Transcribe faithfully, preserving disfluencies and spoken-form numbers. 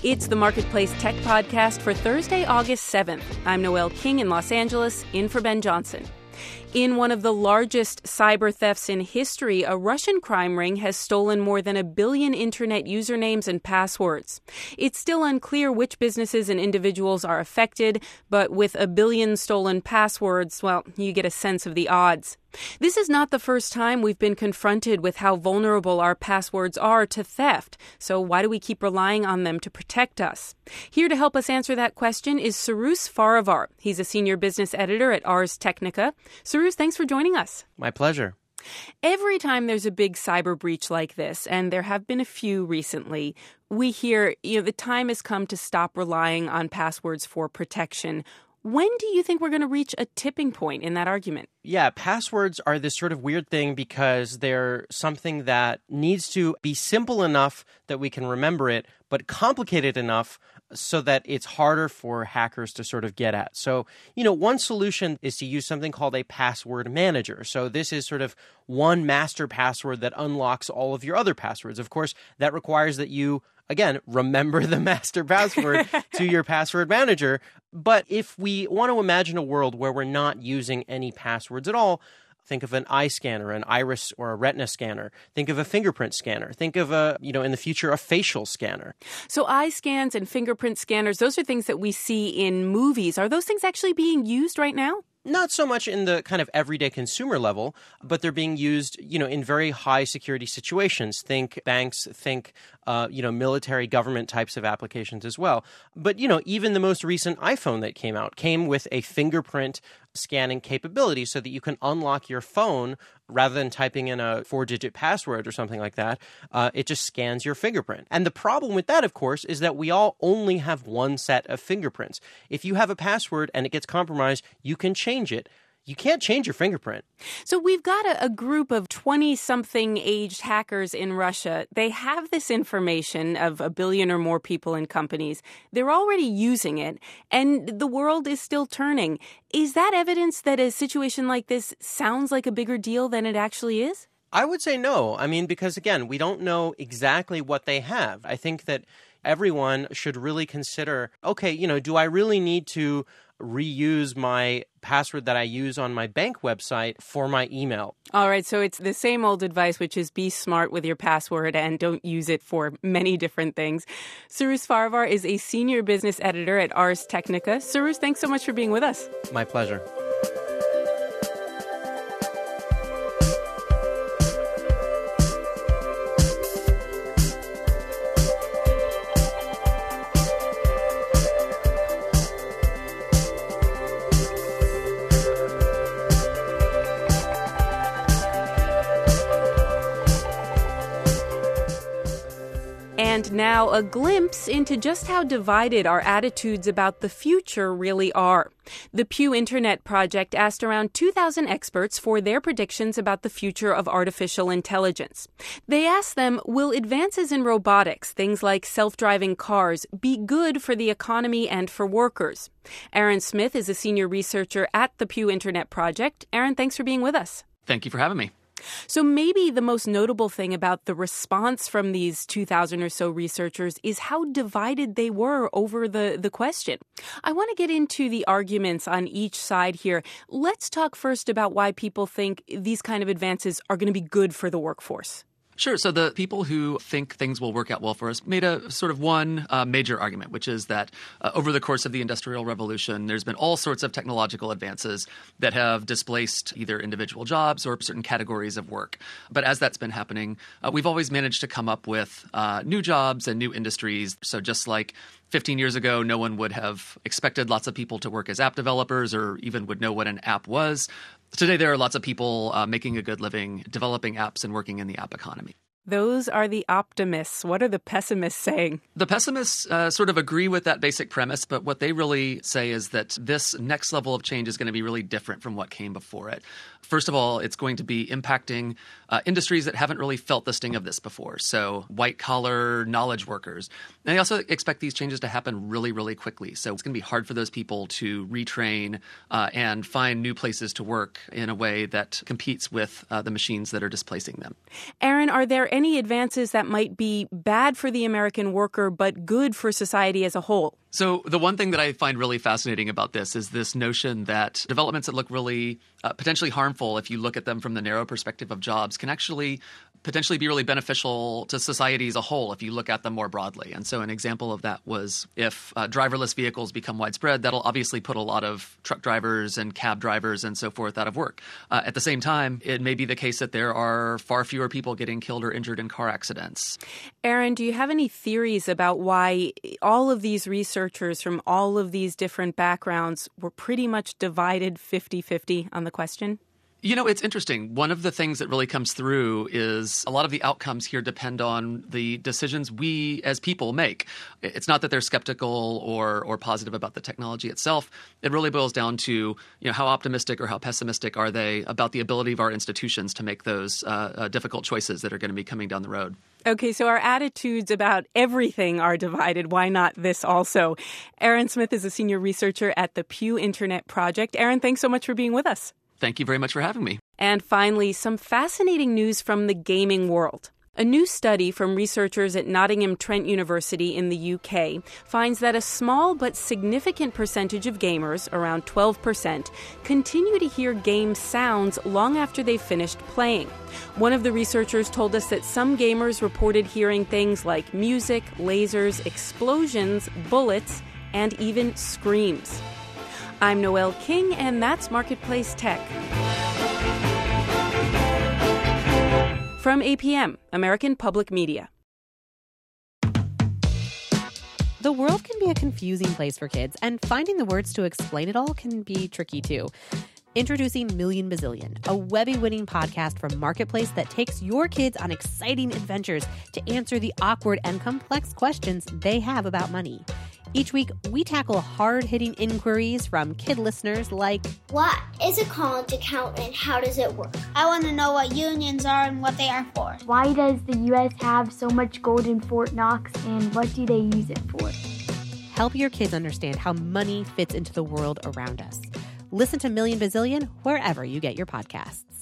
It's the Marketplace Tech Podcast for Thursday, August seventh. I'm Noelle King in Los Angeles, in for Ben Johnson. In one of the largest cyber thefts in history, a Russian crime ring has stolen more than a billion internet usernames and passwords. It's still unclear which businesses and individuals are affected, but with a billion stolen passwords, well, you get a sense of the odds. This is not the first time we've been confronted with how vulnerable our passwords are to theft. So why do we keep relying on them to protect us? Here to help us answer that question is Cyrus Farivar. He's a senior business editor at Ars Technica. Cyrus, thanks for joining us. My pleasure. Every time there's a big cyber breach like this, and there have been a few recently, we hear, you know, the time has come to stop relying on passwords for protection. When do you think we're going to reach a tipping point in that argument? Yeah, passwords are this sort of weird thing because they're something that needs to be simple enough that we can remember it, but complicated enough so that it's harder for hackers to sort of get at. So, you know, one solution is to use something called a password manager. So this is sort of one master password that unlocks all of your other passwords. Of course, that requires that you, again, remember the master password to your password manager. But if we want to imagine a world where we're not using any passwords at all, think of an eye scanner, an iris or a retina scanner. Think of a fingerprint scanner. Think of a, you know, in the future, a facial scanner. So eye scans and fingerprint scanners, those are things that we see in movies. Are those things actually being used right now? Not so much in the kind of everyday consumer level, but they're being used, you know, in very high security situations. Think banks, think, uh, you know, military government types of applications as well. But, you know, even the most recent iPhone that came out came with a fingerprint scanning capability so that you can unlock your phone rather than typing in a four-digit password or something like that. Uh, it just scans your fingerprint. And the problem with that, of course, is that we all only have one set of fingerprints. If you have a password and it gets compromised, you can change it. You can't change your fingerprint. So we've got a, a group of twenty-something aged hackers in Russia. They have this information of a billion or more people and companies. They're already using it, and the world is still turning. Is that evidence that a situation like this sounds like a bigger deal than it actually is? I would say no. I mean, because, again, we don't know exactly what they have. I think that everyone should really consider, okay, you know, do I really need to reuse my password that I use on my bank website for my email? All right, so it's the same old advice, which is be smart with your password and don't use it for many different things. Cyrus Farivar is a senior business editor at Ars Technica. Cyrus, thanks so much for being with us. My pleasure. And now a glimpse into just how divided our attitudes about the future really are. The Pew Internet Project asked around two thousand experts for their predictions about the future of artificial intelligence. They asked them, will advances in robotics, things like self-driving cars, be good for the economy and for workers? Aaron Smith is a senior researcher at the Pew Internet Project. Aaron, thanks for being with us. Thank you for having me. So maybe the most notable thing about the response from these two thousand or so researchers is how divided they were over the, the question. I want to get into the arguments on each side here. Let's talk first about why people think these kind of advances are going to be good for the workforce. Sure. So the people who think things will work out well for us made a sort of one uh, major argument, which is that uh, over the course of the Industrial Revolution, there's been all sorts of technological advances that have displaced either individual jobs or certain categories of work. But as that's been happening, uh, we've always managed to come up with uh, new jobs and new industries. So just like fifteen years ago, no one would have expected lots of people to work as app developers or even would know what an app was. Today, there are lots of people uh, making a good living, developing apps and working in the app economy. Those are the optimists. What are the pessimists saying? The pessimists uh, sort of agree with that basic premise, but what they really say is that this next level of change is going to be really different from what came before it. First of all, it's going to be impacting uh, industries that haven't really felt the sting of this before. So white-collar knowledge workers. And I also expect these changes to happen really, really quickly. So it's going to be hard for those people to retrain uh, and find new places to work in a way that competes with uh, the machines that are displacing them. Aaron, are there any advances that might be bad for the American worker but good for society as a whole? So the one thing that I find really fascinating about this is this notion that developments that look really uh, potentially harmful if you look at them from the narrow perspective of jobs can actually potentially be really beneficial to society as a whole if you look at them more broadly. And so an example of that was if uh, driverless vehicles become widespread, that'll obviously put a lot of truck drivers and cab drivers and so forth out of work. Uh, at the same time, it may be the case that there are far fewer people getting killed or injured in car accidents. Aaron, do you have any theories about why all of these researchers from all of these different backgrounds were pretty much divided fifty-fifty on the question? You know, it's interesting. One of the things that really comes through is a lot of the outcomes here depend on the decisions we as people make. It's not that they're skeptical or or positive about the technology itself. It really boils down to, you know, how optimistic or how pessimistic are they about the ability of our institutions to make those uh, uh, difficult choices that are going to be coming down the road. Okay, so our attitudes about everything are divided. Why not this also? Aaron Smith is a senior researcher at the Pew Internet Project. Aaron, thanks so much for being with us. Thank you very much for having me. And finally, some fascinating news from the gaming world. A new study from researchers at Nottingham Trent University in the U K finds that a small but significant percentage of gamers, around twelve percent, continue to hear game sounds long after they've finished playing. One of the researchers told us that some gamers reported hearing things like music, lasers, explosions, bullets, and even screams. I'm Noelle King, and that's Marketplace Tech. From A P M, American Public Media. The world can be a confusing place for kids, and finding the words to explain it all can be tricky too. Introducing Million Bazillion, a Webby-winning podcast from Marketplace that takes your kids on exciting adventures to answer the awkward and complex questions they have about money. Each week, we tackle hard-hitting inquiries from kid listeners like, what is a college account and how does it work? I want to know what unions are and what they are for. Why does the U S have so much gold in Fort Knox and what do they use it for? Help your kids understand how money fits into the world around us. Listen to Million Bazillion wherever you get your podcasts.